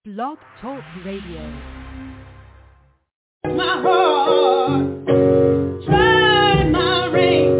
Blog Talk Radio. My heart, try my ring.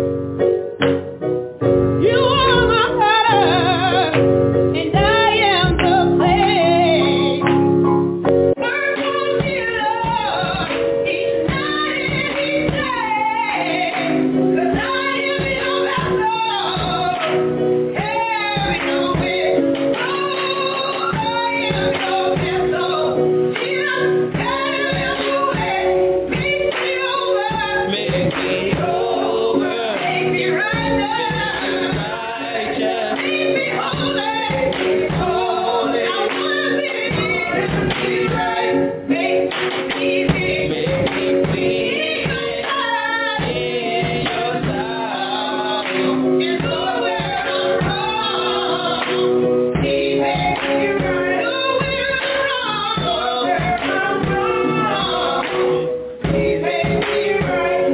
You are my heart, and I am the clay. Work on me, Lord, each night and each day. 'Cause I am your vessel, carry no weight. Oh, I am your vessel. Jesus, carry your weight. Make me over. Make me over. Make me right now. Make me holy. Holy. I wanna be right. Make me clean. Make me clean. In your sight. It's nowhere I'm wrong. He makes me right. Nowhere I'm wrong. He makes me right.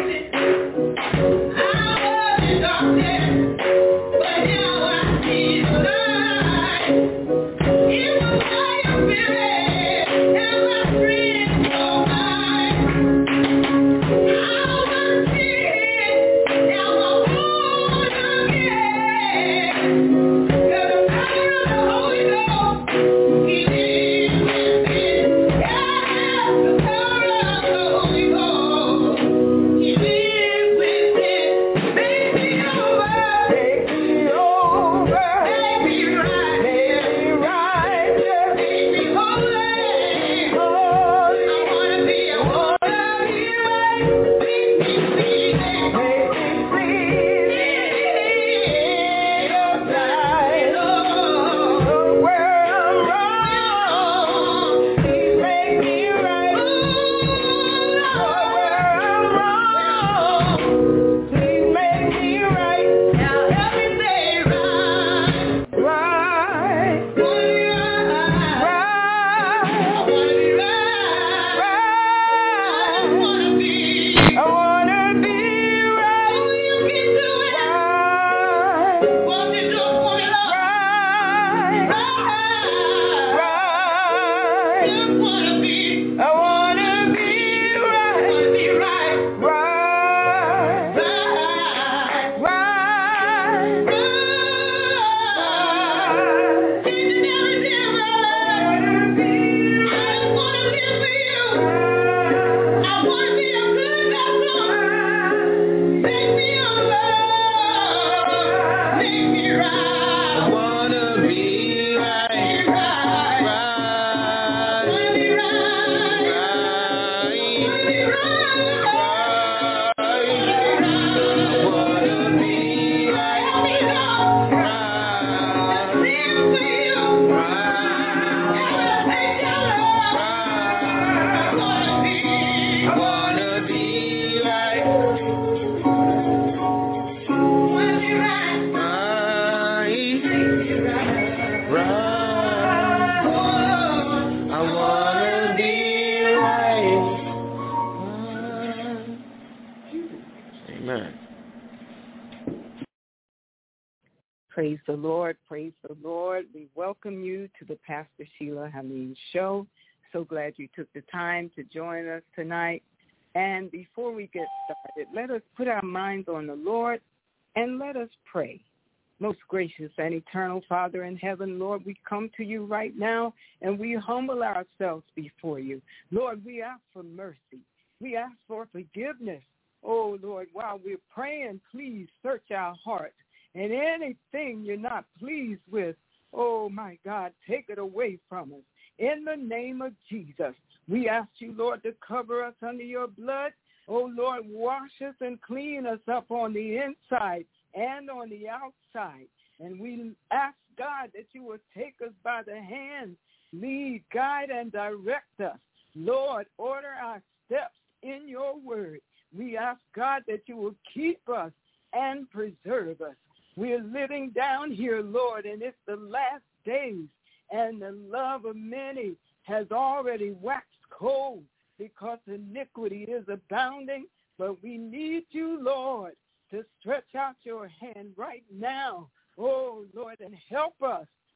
I was in darkness, but now I see the light. It was by your spirit, and my friends know mine. I was sick, now I'm born again. 'Cause the power of the Holy Ghost, He lives within. Yeah, the power of the Holy Ghost, He lives within. Make me over. Make me over. Make me right. Make me righteous. Make me holy. Holy. I wanna be right. Make me clean. Make me clean. In your sight. Lord, where I'm wrong, Please make me right. Lord, where I'm wrong, Please make me right. Now help me say right. Right. Wanna be right. Right. I wanna be right. Right. I wanna be right. Oh, you can do it. Right. Won't you do it for me, Lord? Right. Right. Just wanna be. I wanna be right. Wanna be right. Right. Right. Right. Changing everything in my life. I just wanna live for you. I wanna be a good vessel. Make me over. Make me right. I wanna be right. Right. Wanna be right. Wanna be right. Wanna be right. Help me, Lord. Let's live for you. Elevate your love. I wanna be right. Wanna be right. I wanna be right. Amen. Praise the Lord. Praise the Lord. We welcome you to the Pastor Sheila Hameen Show. So glad you took the time to join us tonight. And before we get started, let us put our minds on the Lord and let us pray. Most gracious and eternal Father in heaven, Lord, we come to you right now and we humble ourselves before you. Lord, we ask for mercy. We ask for forgiveness. Oh, Lord, while we're praying, please search our hearts. And anything you're not pleased with, oh, my God, take it away from us. In the name of Jesus, we ask you, Lord, to cover us under your blood. Oh, Lord, wash us and clean us up on the inside and on the outside. And we ask, God, that you will take us by the hand, lead, guide, and direct us. Lord, order our steps in your word. We ask, God, that you will keep us and preserve us. We're living down here, Lord, and it's the last days, and the love of many has already waxed cold because iniquity is abounding. But we need you, Lord, to stretch out your hand right now, oh, Lord, and help us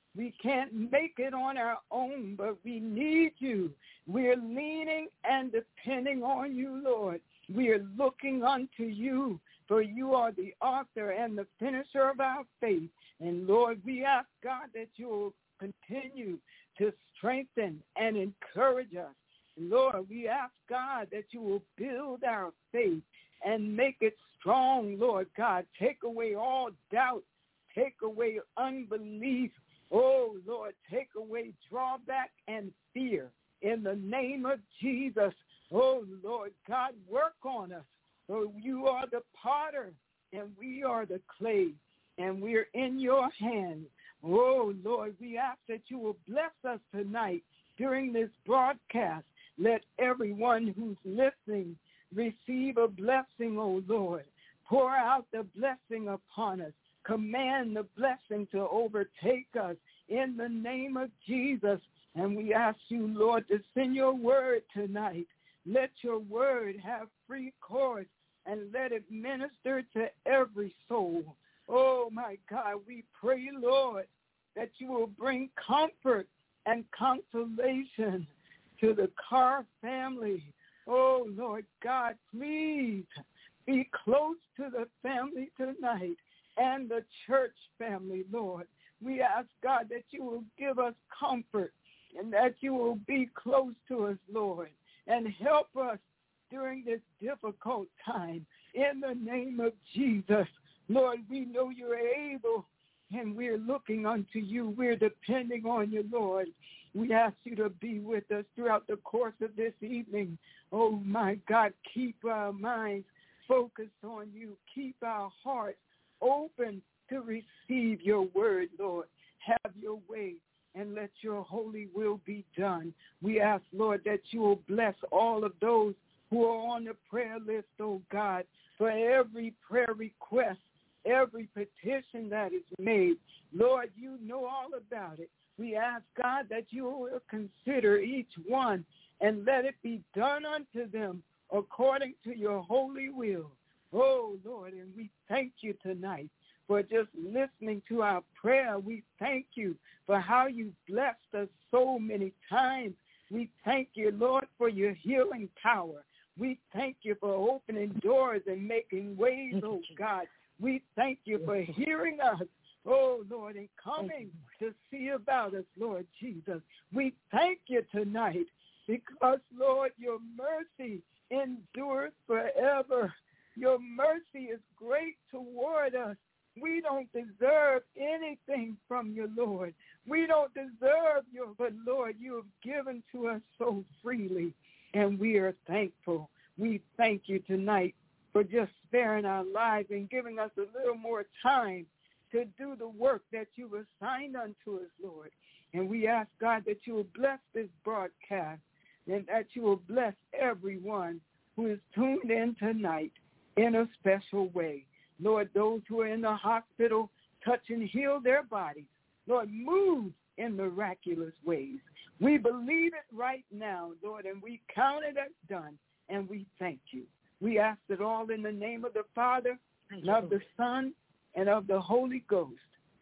We can't make it on our own, but we need you. We're leaning and depending on you, Lord. We are looking unto you, for you are the author and the finisher of our faith. And, Lord, we ask, God, that you will continue to strengthen and encourage us. Lord, we ask, God, that you will build our faith and make it strong, Lord God. Take away all doubt. Take away unbelief. Oh, Lord, take away drawback and fear in the name of Jesus. Oh, Lord God, work on us. For you are the potter and we are the clay, and we're in your hands. Oh, Lord, we ask that you will bless us tonight during this broadcast. Let everyone who's listening receive a blessing, oh, Lord. Pour out the blessing upon us. Command the blessing to overtake us in the name of Jesus. And we ask you, Lord, to send your word tonight. Let your word have free course and let it minister to every soul. Oh, my God, we pray, Lord, that you will bring comfort and consolation to the Carr family. Oh, Lord God, please be close to the family tonight and the church family, Lord. We ask, God, that you will give us comfort and that you will be close to us, Lord, and help us during this difficult time. In the name of Jesus, Lord, we know you're able, and we're looking unto you. We're depending on you, Lord. We ask you to be with us throughout the course of this evening. Oh, my God, keep our minds focused on you. Keep our hearts open to receive your word, Lord. Have your way and let your holy will be done. We ask, Lord, that you will bless all of those who are on the prayer list, oh God, for every prayer request, every petition that is made. Lord, you know all about it. We ask, God, that you will consider each one and let it be done unto them according to your holy will. Oh, Lord, and we thank you tonight for just listening to our prayer. We thank you for how you blessed us so many times. We thank you, Lord, for your healing power. We thank you for opening doors and making ways, oh God. We thank you for hearing us, oh Lord, and coming to see about us, Lord Jesus. We thank you tonight because, Lord, your mercy endures forever. Your mercy is great toward us. We don't deserve anything from you, Lord. We don't deserve you, but, Lord, you have given to us so freely, and we are thankful. We thank you tonight for just sparing our lives and giving us a little more time to do the work that you've assigned unto us, Lord. And we ask, God, that you will bless this broadcast and that you will bless everyone who is tuned in tonight in a special way. Lord, those who are in the hospital, touch and heal their bodies. Lord, move in miraculous ways. We believe it right now, Lord, and we count it as done, and we thank you. We ask it all in the name of the Father, and of the Son, and of the Holy Ghost.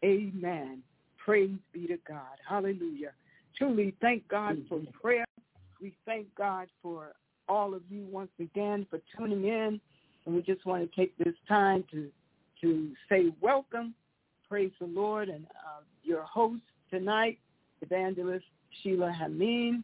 Amen. Praise be to God. Hallelujah. Truly thank God for prayer. We thank God for all of you once again for tuning in. And we just want to take this time to say welcome. Praise the Lord. And your host tonight, Evangelist Sheila Hameen.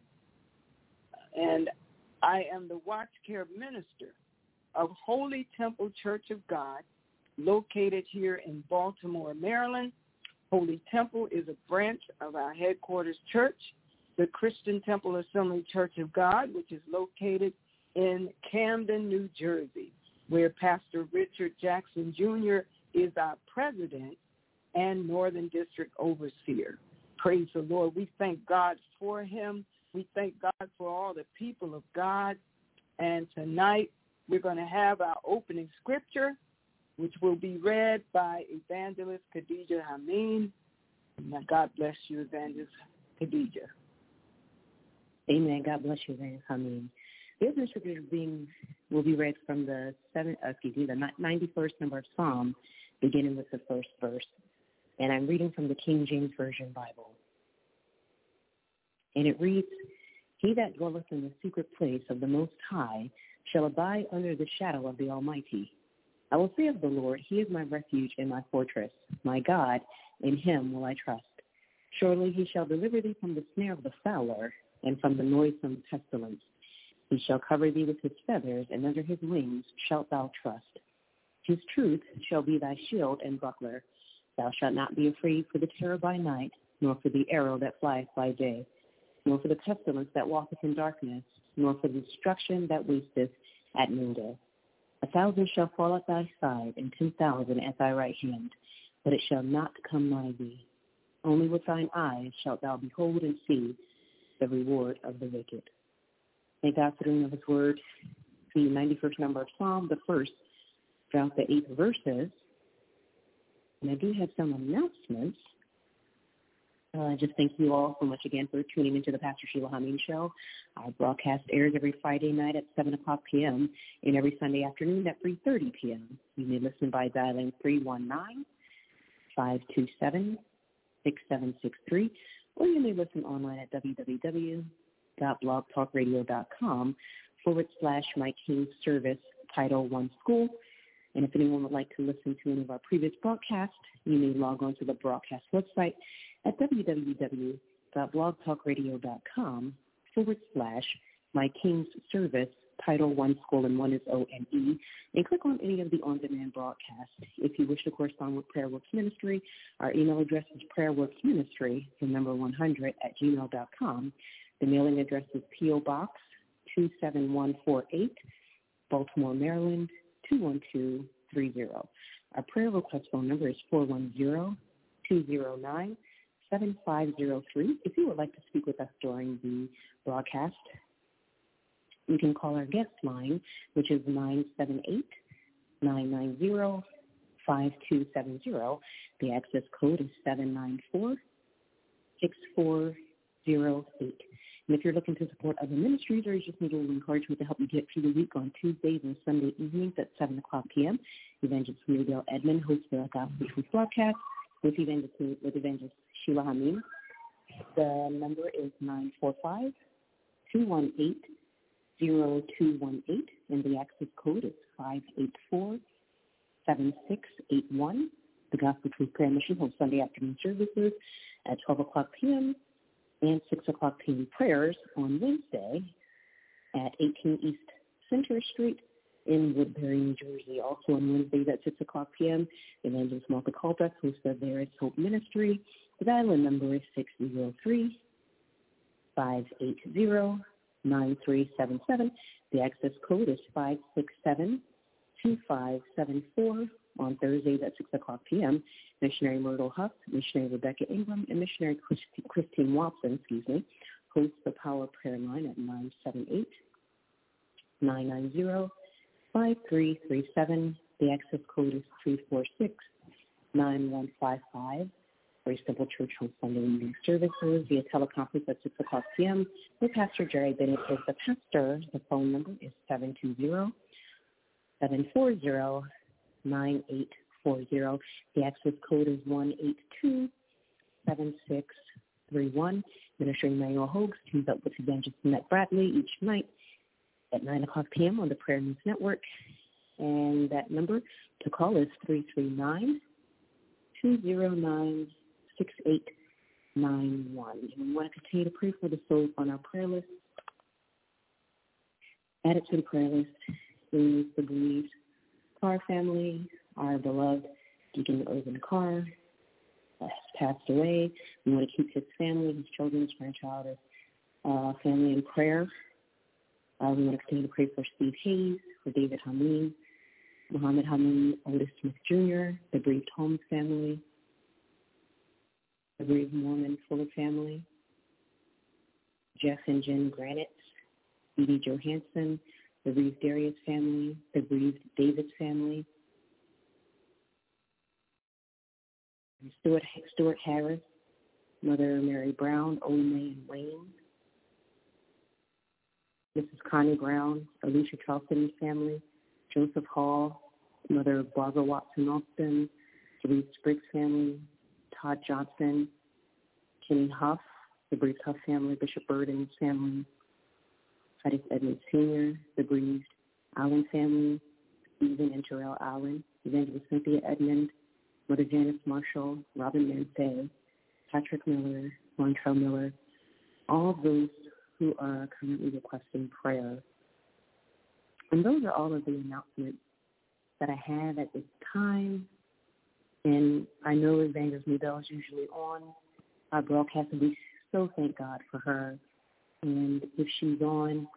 And I am the Watch Care Minister of Holy Temple Church of God, located here in Baltimore, Maryland. Holy Temple is a branch of our headquarters church, the Christian Temple Assembly Church of God, which is located in Camden, New Jersey, where Pastor Richard Jackson Jr. is our president and Northern District Overseer. Praise the Lord. We thank God for him. We thank God for all the people of God. And tonight we're going to have our opening scripture, which will be read by Evangelist Khadijah Hameen. Now, God bless you, Evangelist Khadijah. Amen. God bless you, Evangelist Hameen. The opening scripture will be read from the 91st number of Psalm, beginning with the first verse. and I'm reading from the King James Version Bible. And it reads, "He that dwelleth in the secret place of the Most High shall abide under the shadow of the Almighty. I will say of the Lord, he is my refuge and my fortress. My God, in him will I trust. Surely he shall deliver thee from the snare of the fowler and from the noisome pestilence. He shall cover thee with his feathers, and under his wings shalt thou trust. His truth shall be thy shield and buckler. Thou shalt not be afraid for the terror by night, nor for the arrow that flieth by day, nor for the pestilence that walketh in darkness, nor for the destruction that wasteth at noonday. 1,000 shall fall at thy side, and 10,000 at thy right hand, but it shall not come nigh thee. Only with thine eyes shalt thou behold and see the reward of the wicked." Thank God for the reading of his word. The 91st number of Psalm, the first, throughout the 8 verses. And I do have some announcements. Just thank you all so much again for tuning into the Pastor Sheila Hameen Show. Our broadcast airs every Friday night at 7 o'clock p.m. and every Sunday afternoon at 3:30 p.m. You may listen by dialing 319-527-6763, or you may listen online at www.blogtalkradio.com/My King's Service Title I School. And if anyone would like to listen to any of our previous broadcasts, you may log on to the broadcast website at www.blogtalkradio.com/My King's Service Title I School, and one is O-N-E, and click on any of the on-demand broadcasts. If you wish to correspond with Prayer Works Ministry, our email address is prayerworksministry100@gmail.com. The mailing address is P.O. Box 27148, Baltimore, Maryland 21230. Our prayer request phone number is 410-209-7503. If you would like to speak with us during the broadcast, you can call our guest line, which is 978-990-5270. The access code is 794-6408. And if you're looking to support other ministries, or you just need a little encouragement to help you get through the week, on Tuesdays and Sunday evenings at 7 o'clock p.m., Evangelist Muriel Edmond hosts the Gospel Truth broadcast with Evangelist Sheila Hameen. The number is 945-218-0218, and the access code is 584-7681. The Gospel Truth Prayer Mission hosts Sunday afternoon services at 12 o'clock p.m. and 6 o'clock p.m. prayers on Wednesday at 18 East Center Street in Woodbury, New Jersey. Also on Wednesdays at 6 o'clock p.m., Evangelist Martha Culpeth hosts the There Is Hope Ministry. The dial-in number is 603-580-9377. The access code is 567-2574. On Thursdays at 6 o'clock p.m., Missionary Myrtle Huff, Missionary Rebecca Ingram, and Missionary Christine Watson, host the Power Prayer Line at 978-990-5337. The access code is 346-9155. Grace Temple Church on Sunday evening services via teleconference at 6 o'clock p.m. with Pastor Jerry Bennett is the pastor. The phone number is 720-740-9840. The access code is 1827631. Minister Emmanuel Hogues teams up with Evangelist Annette Bradley each night at 9 o'clock p.m. on the Prayer News Network. And that number to call is 339-209-6891. And we want to continue to pray for the souls on our prayer list. Added to the prayer list is the bereaved Carr family. Our beloved Deacon Irvin Carr has passed away. We want to keep his family, his children, his grandchild, family in prayer. We want to continue to pray for Steve Hayes, for David Hameen, Muhammad Hameen, Otis Smith Jr., the bereaved Holmes family, the bereaved Norman Fuller family, Jeff and Jen Granite, Edie Johansson, the bereaved Darius family, the bereaved Davis family, Stuart Harris, Mother Mary Brown, Olamay and Wayne, Mrs. Connie Brown, Alicia Charleston family, Joseph Hall, Mother Barbara Watson Austin, the bereaved Spriggs family, Todd Johnson, Kenny Huff, the bereaved Huff family, Bishop Bird and his family, Titus Edmonds Sr., the bereaved Allen family, Stephen and Terrell Allen, Evangelist Cynthia Edmond, Mother Janice Marshall, Robin Mansay, Patrick Miller, Montrell Miller, all of those who are currently requesting prayer. And those are all of the announcements that I have at this time. And I know Evangelist Newbell is usually on our broadcast, and we so thank God for her. And if she's on,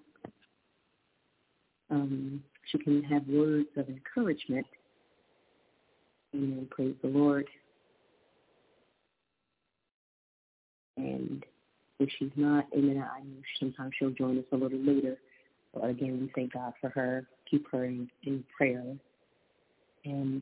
she can have words of encouragement. Amen. Praise the Lord. And if she's not, amen, I know sometimes she'll join us a little later. But again, we thank God for her. Keep her in prayer. And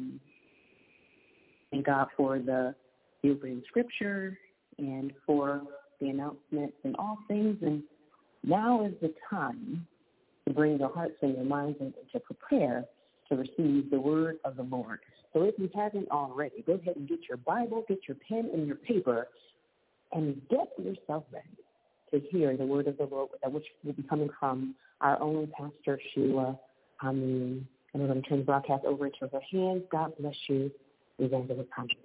thank God for the opening scripture and for the announcements and all things. And now is the time to bring your hearts and your minds and to prepare to receive the word of the Lord. So if you haven't already, go ahead and get your Bible, get your pen and your paper, and get yourself ready to hear the word of the Lord, which will be coming from our own Pastor Sheila. And we're going to turn the broadcast over into her hands. God bless you, Evangelist Thompson.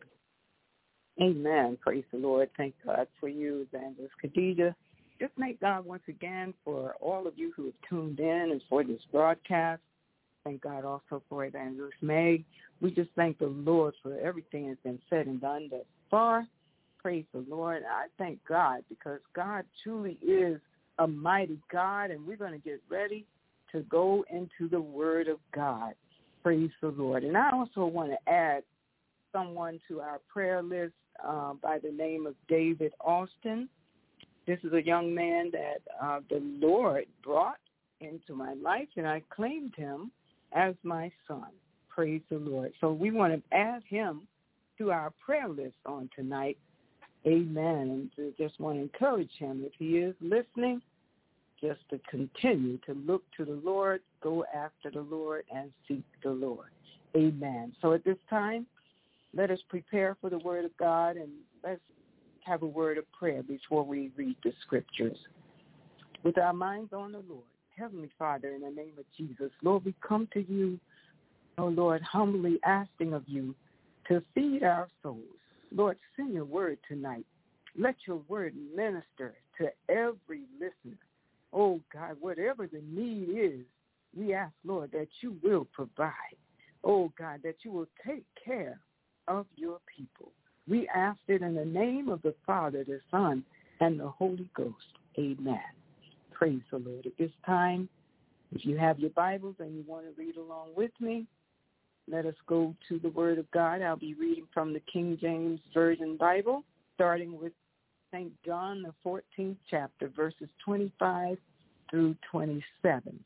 Amen. Praise the Lord. Thank God for you, Evangelist Khadijah. Just thank God once again for all of you who have tuned in and for this broadcast. Thank God also for Evangelist Meg. We just thank the Lord for everything that's been said and done thus far. Praise the Lord. I thank God because God truly is a mighty God, and we're going to get ready to go into the Word of God. Praise the Lord. And I also want to add someone to our prayer list by the name of David Austin. This is a young man that the Lord brought into my life, and I claimed him as my son. Praise the Lord. So we want to add him to our prayer list on tonight. Amen. And just want to encourage him, if he is listening, just to continue to look to the Lord, go after the Lord, and seek the Lord. Amen. So at this time, let us prepare for the word of God, and let's have a word of prayer before we read the scriptures. With our minds on the Lord, Heavenly Father, in the name of Jesus, Lord, we come to you, oh Lord, humbly asking of you to feed our souls. Lord, send your word tonight. Let your word minister to every listener. Oh, God, whatever the need is, we ask, Lord, that you will provide. Oh, God, that you will take care of your people. We ask it in the name of the Father, the Son, and the Holy Ghost. Amen. Praise the Lord. At this time, if you have your Bibles and you want to read along with me, let us go to the Word of God. I'll be reading from the King James Version Bible, starting with St. John, the 14th chapter, verses 25 through 27,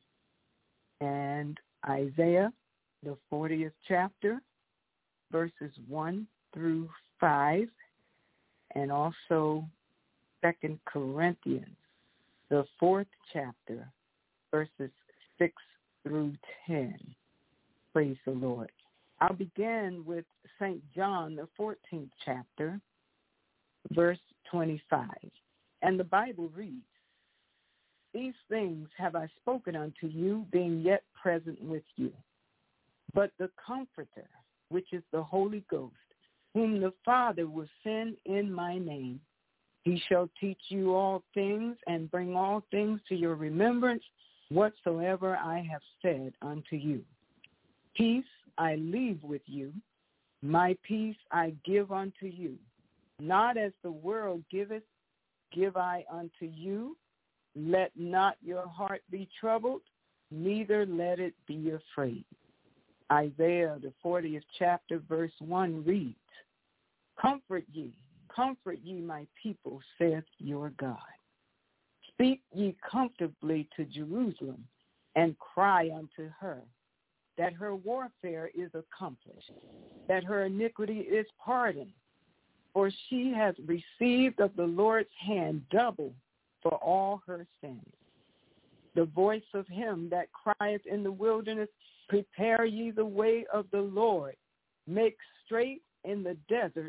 and Isaiah, the 40th chapter, verses 1 through 5, and also 2 Corinthians, the 4th chapter, verses 6 through 10. Praise the Lord. I'll begin with St. John, the 14th chapter, verse 25. And the Bible reads, "These things have I spoken unto you, being yet present with you. But the Comforter, which is the Holy Ghost, whom the Father will send in my name, he shall teach you all things and bring all things to your remembrance, whatsoever I have said unto you. Peace I leave with you, my peace I give unto you. Not as the world giveth, give I unto you. Let not your heart be troubled, neither let it be afraid." Isaiah, the 40th chapter, verse 1 reads, comfort ye, my people, saith your God. Speak ye comfortably to Jerusalem, and cry unto her, that her warfare is accomplished, that her iniquity is pardoned. For she has received of the Lord's hand double for all her sins. The voice of him that crieth in the wilderness, prepare ye the way of the Lord, make straight in the desert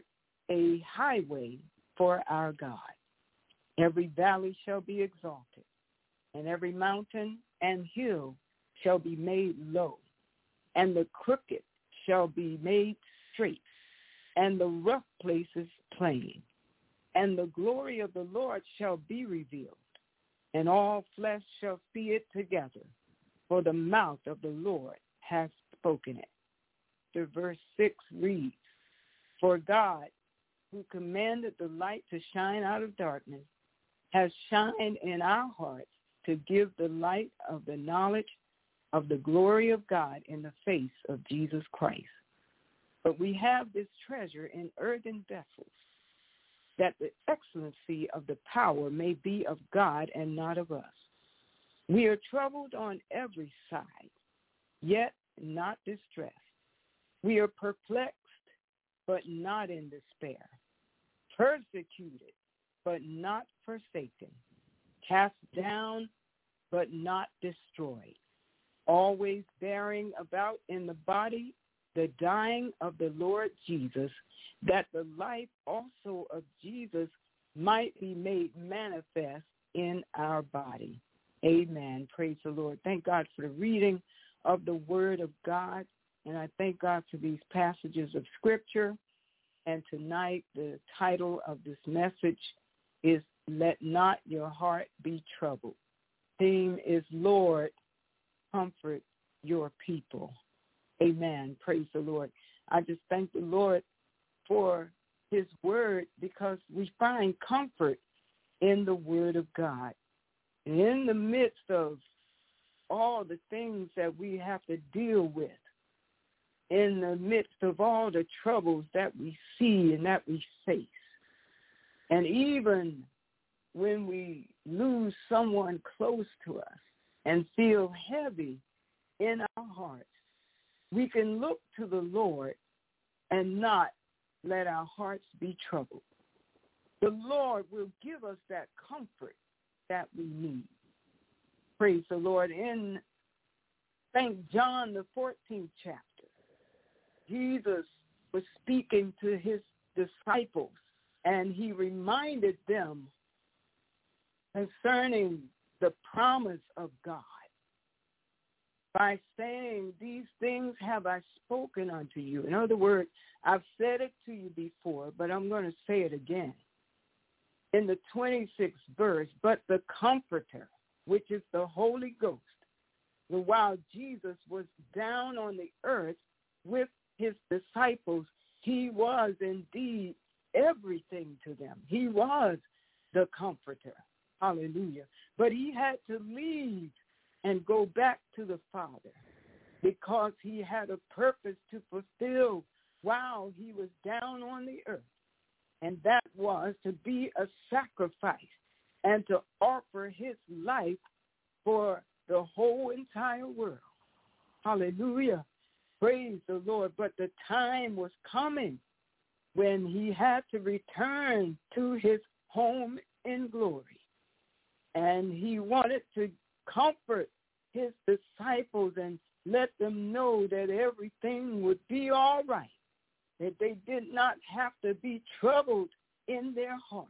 a highway for our God. Every valley shall be exalted, and every mountain and hill shall be made low, and the crooked shall be made straight, and the rough places plain. And the glory of the Lord shall be revealed, and all flesh shall see it together, for the mouth of the Lord has spoken it. The verse 6 reads, For God, who commanded the light to shine out of darkness, has shined in our hearts to give the light of the knowledge of the glory of God in the face of Jesus Christ. But we have this treasure in earthen vessels, that the excellency of the power may be of God and not of us. We are troubled on every side, yet not distressed. We are perplexed, but not in despair. Persecuted, but not forsaken. Cast down, but not destroyed. Always bearing about in the body the dying of the Lord Jesus, that the life also of Jesus might be made manifest in our body. Amen. Praise the Lord. Thank God for the reading of the Word of God, and I thank God for these passages of Scripture. And tonight, the title of this message is Let Not Your Heart Be Troubled. Theme is Lord, Comfort Your People. Amen. Praise the Lord. I just thank the Lord for his word, because we find comfort in the word of God. And in the midst of all the things that we have to deal with, in the midst of all the troubles that we see and that we face, and even when we lose someone close to us and feel heavy in our hearts, we can look to the Lord and not let our hearts be troubled. The Lord will give us that comfort that we need. Praise the Lord. In St. John, the 14th chapter, Jesus was speaking to his disciples, and he reminded them concerning the promise of God by saying, These things have I spoken unto you. In other words, I've said it to you before, but I'm going to say it again. In the 26th verse, but the Comforter, which is the Holy Ghost, while Jesus was down on the earth with his disciples, he was indeed everything to them. He was the Comforter. Hallelujah. But he had to leave and go back to the Father, because he had a purpose to fulfill while he was down on the earth. And that was to be a sacrifice and to offer his life for the whole entire world. Hallelujah. Praise the Lord. But the time was coming when he had to return to his home in glory. And he wanted to comfort his disciples and let them know that everything would be all right, that they did not have to be troubled in their heart.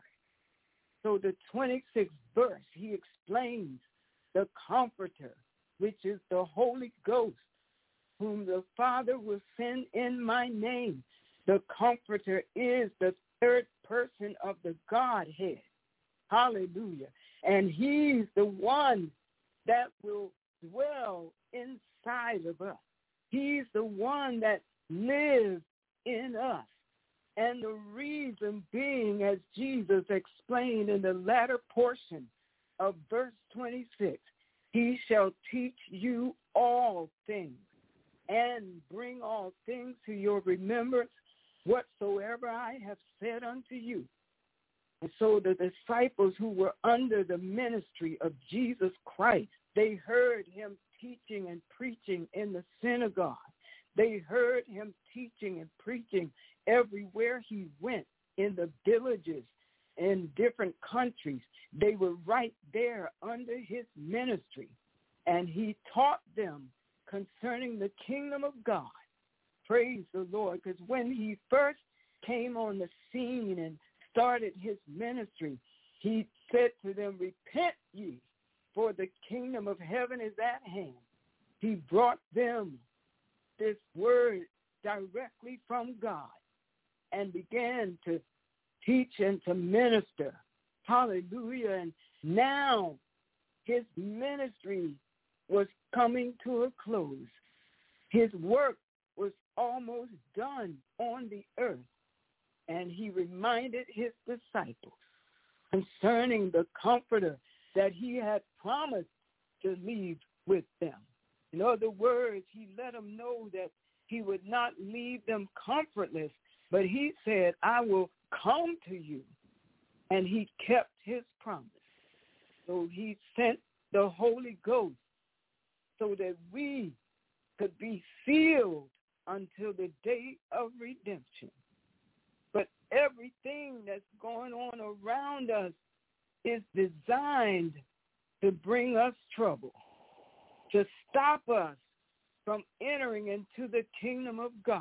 So the 26th verse, he explains the Comforter, which is the Holy Ghost, whom the Father will send in my name. The Comforter is the third person of the Godhead. Hallelujah. And he's the one that will dwell inside of us. He's the one that lives in us. And the reason being, as Jesus explained in the latter portion of verse 26, he shall teach you all things and bring all things to your remembrance whatsoever I have said unto you. And so the disciples who were under the ministry of Jesus Christ, they heard him teaching and preaching in the synagogue. They heard him teaching and preaching everywhere he went, in the villages, in different countries. They were right there under his ministry. And he taught them concerning the kingdom of God. Praise the Lord. Because when he first came on the scene and started his ministry, he said to them, repent ye, for the kingdom of heaven is at hand. He brought them this word directly from God and began to teach and to minister. Hallelujah. And now his ministry was coming to a close. His work was almost done on the earth. And he reminded his disciples concerning the comforter that he had promised to leave with them. In other words, he let them know that he would not leave them comfortless, but he said, I will come to you. And he kept his promise. So he sent the Holy Ghost so that we could be sealed until the day of redemption. But everything that's going on around us is designed to bring us trouble, to stop us from entering into the kingdom of God.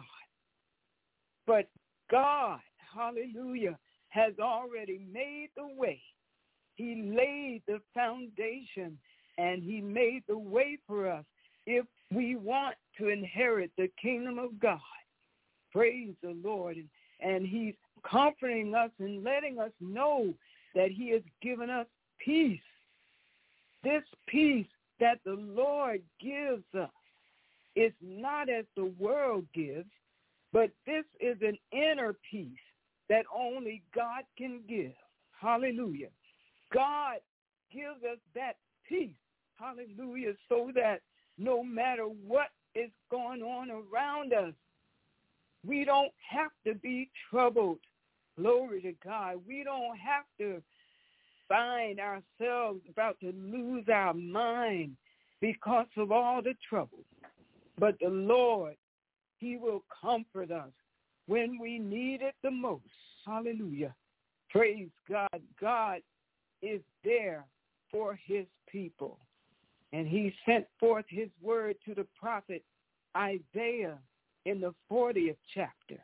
But God, hallelujah, has already made the way. He laid the foundation, and he made the way for us if we want to inherit the kingdom of God. Praise the Lord. And he's comforting us and letting us know that he has given us peace. This peace that the Lord gives us is not as the world gives, but this is an inner peace that only God can give. Hallelujah. God gives us that peace. Hallelujah. So that no matter what is going on around us, we don't have to be troubled. Glory to God. We don't have to find ourselves about to lose our mind because of all the trouble. But the Lord, he will comfort us when we need it the most. Hallelujah. Praise God. God is there for his people. And he sent forth his word to the prophet Isaiah in the 40th chapter.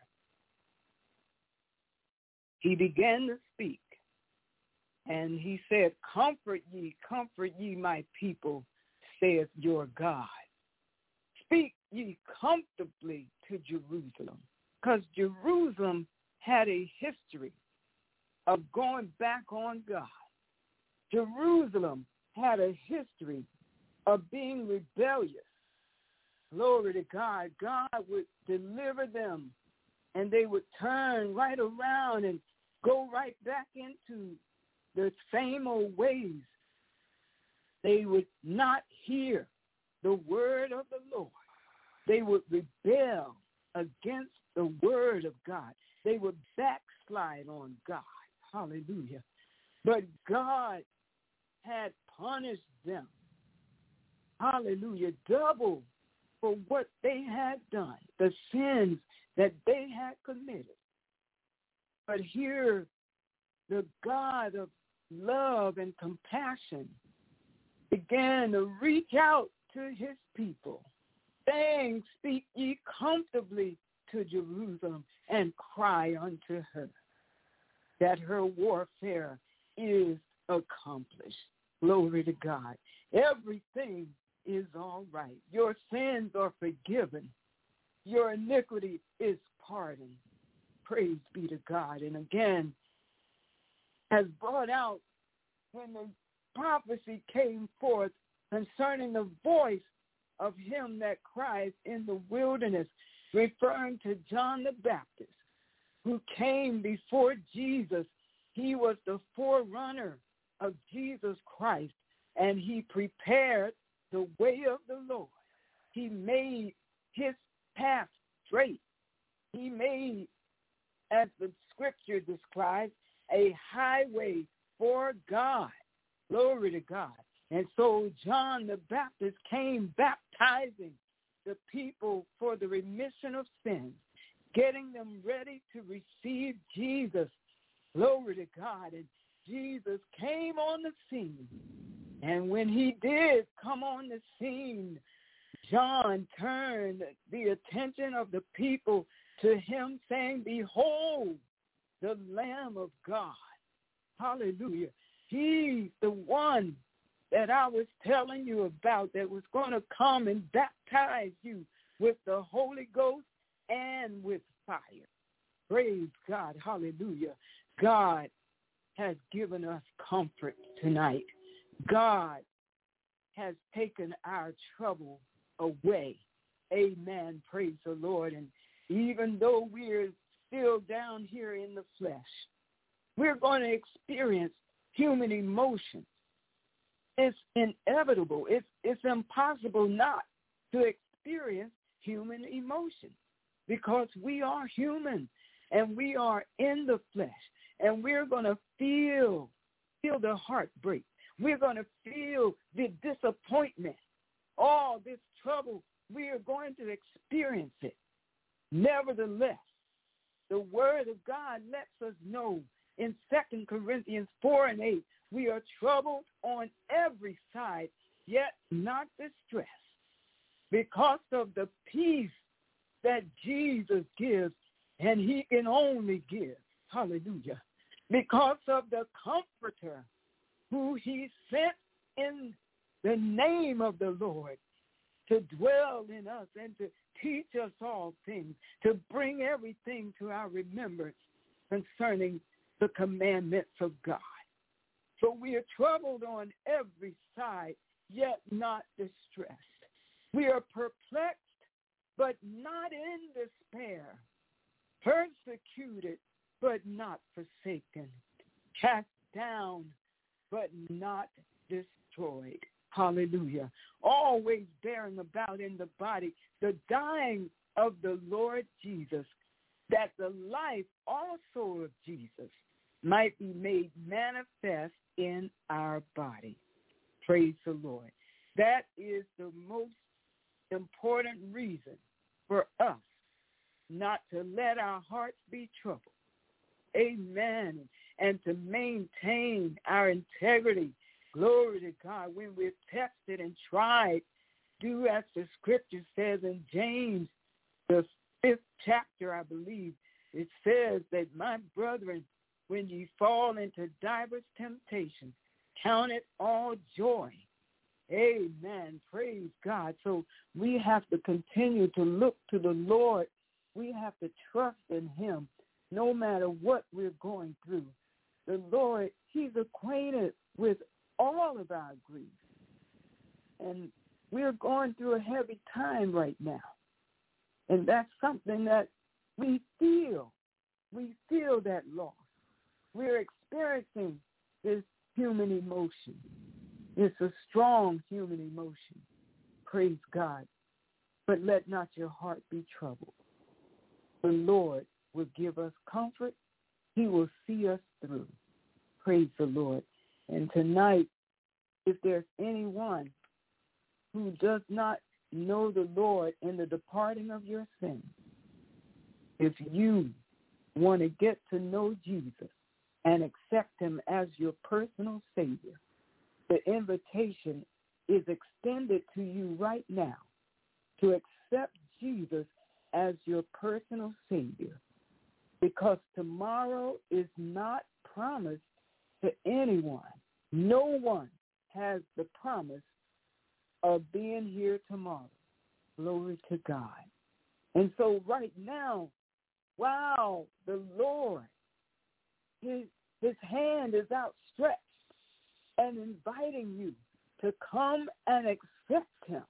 He began to speak, and he said, comfort ye my people, saith your God. Speak ye comfortably to Jerusalem, because Jerusalem had a history of going back on God. Jerusalem had a history of being rebellious. Glory to God. God would deliver them, and they would turn right around and go right back into the same old ways. They would not hear the word of the Lord. They would rebel against the word of God. They would backslide on God. Hallelujah. But God had punished them. Hallelujah. Double for what they had done, the sins that they had committed. But here, the God of love and compassion began to reach out to his people, saying, speak ye comfortably to Jerusalem and cry unto her that her warfare is accomplished. Glory to God. Everything is all right. Your sins are forgiven. Your iniquity is pardoned. Praise be to God. And again, has brought out when the prophecy came forth concerning the voice of him that cries in the wilderness, referring to John the Baptist, who came before Jesus. He was the forerunner of Jesus Christ, and he prepared the way of the Lord. He made his path straight. He made, as the scripture describes, a highway for God. Glory to God. And so John the Baptist came baptizing the people for the remission of sins, getting them ready to receive Jesus. Glory to God. And Jesus came on the scene. And when he did come on the scene, John turned the attention of the people to him, saying, behold, the Lamb of God. Hallelujah. He's the one that I was telling you about that was going to come and baptize you with the Holy Ghost and with fire. Praise God. Hallelujah. God has given us comfort tonight. God has taken our trouble away. Amen. Praise the Lord. And even though we're still down here in the flesh, we're going to experience human emotions. It's inevitable. It's impossible not to experience human emotions because we are human and we are in the flesh, and we're going to feel the heartbreak. We're going to feel the disappointment, all this trouble. We are going to experience it. Nevertheless, the word of God lets us know in 2 Corinthians 4:8, we are troubled on every side, yet not distressed, because of the peace that Jesus gives, and he can only give. Hallelujah. Because of the Comforter who he sent in the name of the Lord to dwell in us and to teach us all things, to bring everything to our remembrance concerning the commandments of God. So we are troubled on every side, yet not distressed. We are perplexed, but not in despair. Persecuted, but not forsaken. Cast down, but not destroyed. Hallelujah. Always bearing about in the body the dying of the Lord Jesus, that the life also of Jesus might be made manifest in our body. Praise the Lord. That is the most important reason for us not to let our hearts be troubled. Amen. And to maintain our integrity. Glory to God. When we're tested and tried, do as the scripture says in James, the 5th chapter, I believe, it says that, my brethren, when ye fall into diverse temptations, count it all joy. Amen. Praise God. So we have to continue to look to the Lord. We have to trust in him no matter what we're going through. The Lord, he's acquainted with all of our grief. And we're going through a heavy time right now. And that's something that we feel. We feel that loss. We're experiencing this human emotion. It's a strong human emotion. Praise God. But let not your heart be troubled. The Lord will give us comfort. He will see us through. Praise the Lord. And tonight, if there's anyone who does not know the Lord in the departing of your sins, if you want to get to know Jesus and accept him as your personal Savior, the invitation is extended to you right now to accept Jesus as your personal Savior, because tomorrow is not promised to anyone. No one has the promise of being here tomorrow. Glory to God. And so right now, wow, the Lord, his hand is outstretched and inviting you to come and accept him.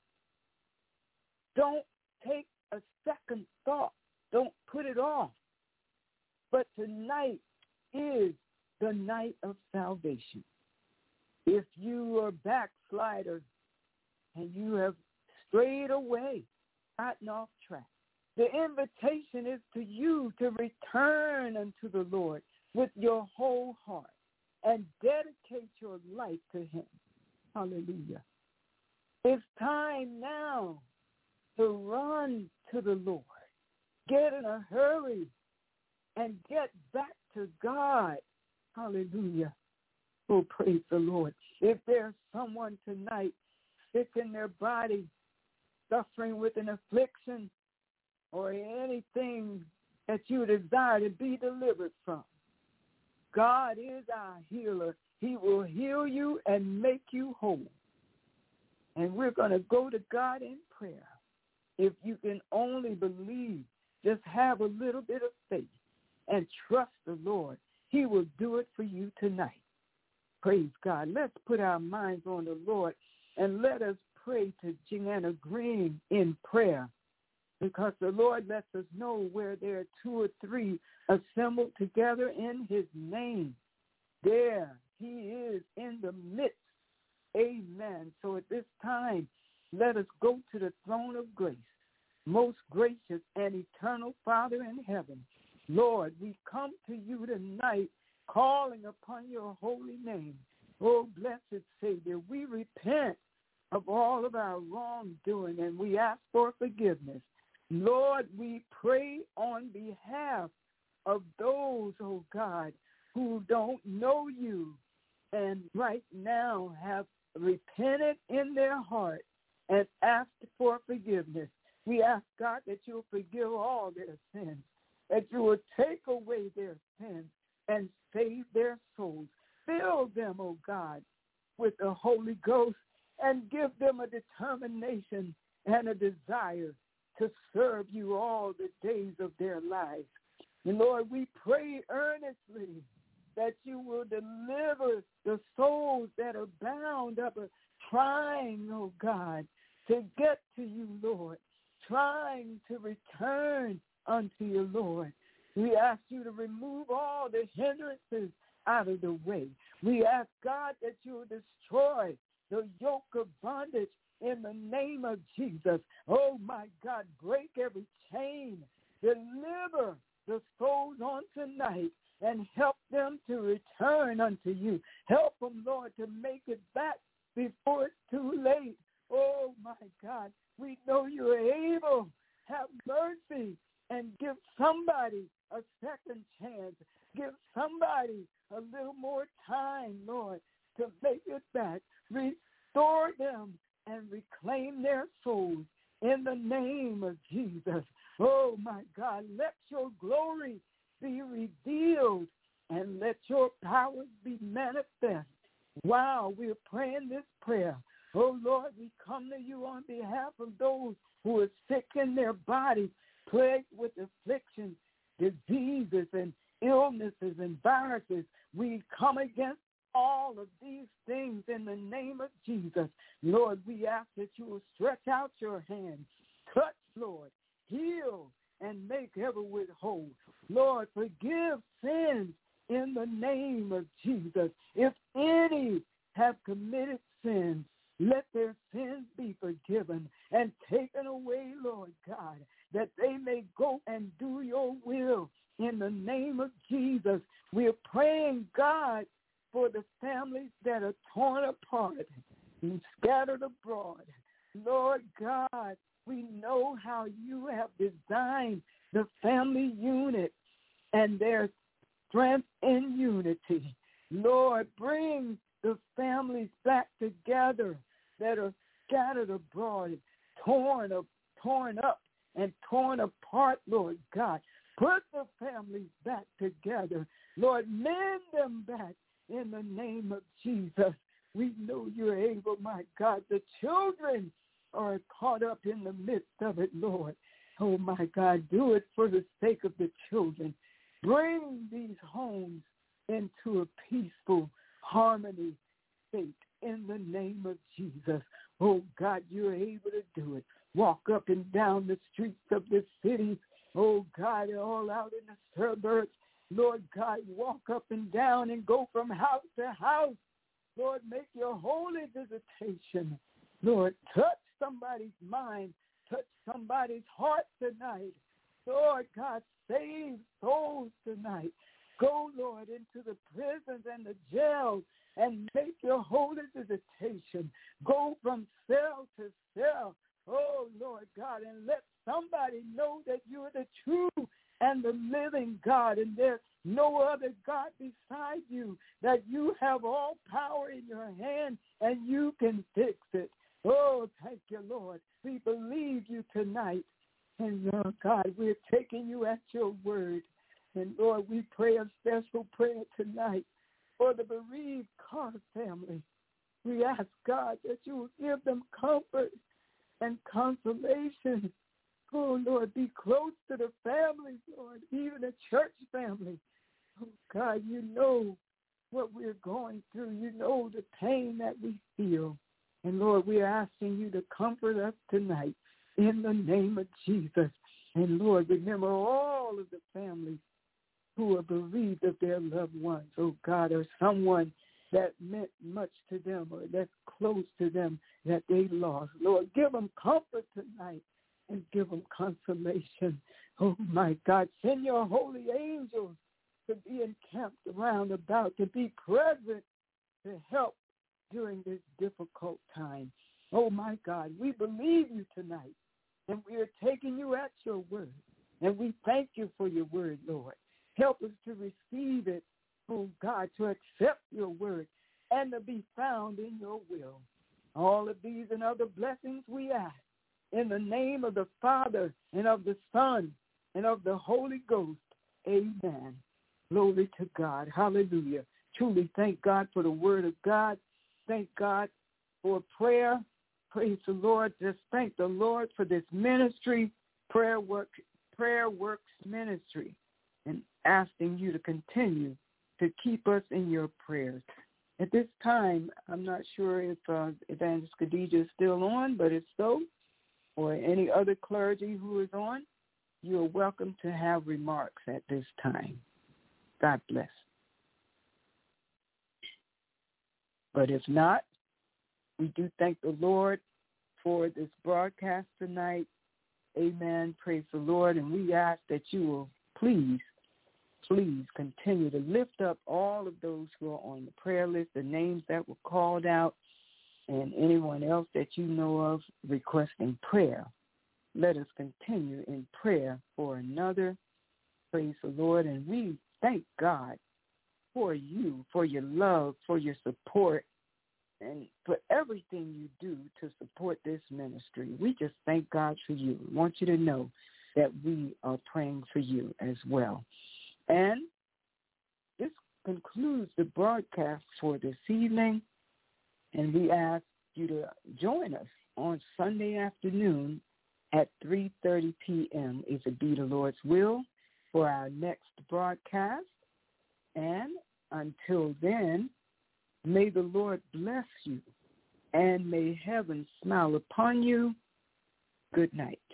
Don't take a second thought. Don't put it off. But tonight is the night of salvation. If you are backslider and you have strayed away, gotten off track, the invitation is to you to return unto the Lord with your whole heart and dedicate your life to him. Hallelujah. It's time now to run to the Lord. Get in a hurry and get back to God. Hallelujah. Oh, praise the Lord. If there's someone tonight sick in their body, suffering with an affliction or anything that you desire to be delivered from. God is our healer. He will heal you and make you whole. And we're going to go to God in prayer. If you can only believe, just have a little bit of faith and trust the Lord. He will do it for you tonight. Praise God. Let's put our minds on the Lord and let us pray to Gianna Green in prayer, because the Lord lets us know where there are 2 or 3 assembled together in his name. There he is in the midst. Amen. So at this time, let us go to the throne of grace. Most gracious and eternal Father in heaven, Lord, we come to you tonight calling upon your holy name. Oh, blessed Savior, we repent of all of our wrongdoing and we ask for forgiveness. Lord, we pray on behalf of those, oh God, who don't know you and right now have repented in their heart and asked for forgiveness. We ask, God, that you'll forgive all their sins, that you will take away their sins and save their souls. Fill them, oh God, with the Holy Ghost and give them a determination and a desire to serve you all the days of their lives. And Lord, we pray earnestly that you will deliver the souls that are bound up, trying, oh God, to get to you, Lord, trying to return unto you, Lord. We ask you to remove all the hindrances out of the way. We ask, God, that you will destroy the yoke of bondage in the name of Jesus. Oh, my God, break every chain. Deliver the souls on tonight and help them to return unto you. Help them, Lord, to make it back before it's too late. Oh, my God, we know you're able. Have mercy and give somebody a second chance. Give somebody a little more time, Lord, to make it back. Restore them and reclaim their souls in the name of Jesus. Oh, my God, let your glory be revealed and let your powers be manifest while we're praying this prayer. Oh, Lord, we come to you on behalf of those who are sick in their bodies, plagued with afflictions, diseases, and illnesses and viruses. We come against all of these things in the name of Jesus. Lord, we ask that you will stretch out your hand, touch, Lord, heal, and make everyone whole. Lord, forgive sins in the name of Jesus. If any have committed sins, let their sins be forgiven and taken away, Lord God, that they may go and do your will in the name of Jesus. We are praying, God, for the families that are torn apart and scattered abroad. Lord God, we know how you have designed the family unit and their strength in unity. Lord, bring the families back together that are scattered abroad, torn up and torn apart, Lord God. Put the families back together. Lord, mend them back in the name of Jesus. We know you're able, my God. The children are caught up in the midst of it, Lord. Oh, my God, do it for the sake of the children. Bring these homes into a peaceful harmony state in the name of Jesus. Oh, God, you're able to do it. Walk up and down the streets of the city. Oh, God, all out in the suburbs. Lord God, walk up and down and go from house to house. Lord, make your holy visitation. Lord, touch somebody's mind. Touch somebody's heart tonight. Lord God, save souls tonight. Go, Lord, into the prisons and the jails and make your holy visitation. Go from cell to cell. Oh, Lord God, and let somebody know that you are the true and the living God, and there's no other God beside you, that you have all power in your hand and you can fix it. Oh, thank you, Lord. We believe you tonight, and And, God, we're taking you at your word. And, Lord, we pray a special prayer tonight for the bereaved Carr family. We ask, God, that you will give them comfort and consolation. Oh, Lord, be close to the families, Lord, even the church family. Oh, God, you know what we're going through. You know the pain that we feel. And, Lord, we're asking you to comfort us tonight in the name of Jesus. And, Lord, remember all of the families who are bereaved of their loved ones, oh, God, or someone that meant much to them or that's close to them that they lost. Lord, give them comfort tonight and give them consolation. Oh, my God, send your holy angels to be encamped around about, to be present to help during this difficult time. Oh, my God, we believe you tonight, and we are taking you at your word, and we thank you for your word, Lord. Help us to receive it, oh, God, to accept your word and to be found in your will. All of these and other blessings we ask in the name of the Father and of the Son and of the Holy Ghost. Amen. Glory to God. Hallelujah. Truly thank God for the word of God. Thank God for prayer. Praise the Lord. Just thank the Lord for this ministry, Prayer Works Ministry, and asking you to continue to keep us in your prayers. At this time, I'm not sure if Evangelist Khadijah is still on, but if so, or any other clergy who is on, you are welcome to have remarks at this time. God bless. But if not, we do thank the Lord for this broadcast tonight. Amen. Praise the Lord. And we ask that you will please continue to lift up all of those who are on the prayer list, the names that were called out, and anyone else that you know of requesting prayer. Let us continue in prayer for another. Praise the Lord. And we thank God for you, for your love, for your support, and for everything you do to support this ministry. We just thank God for you. I want you to know that we are praying for you as well. And this concludes the broadcast for this evening, and we ask you to join us on Sunday afternoon at 3:30 p.m. if it be the Lord's will for our next broadcast. And until then, may the Lord bless you and may heaven smile upon you. Good night.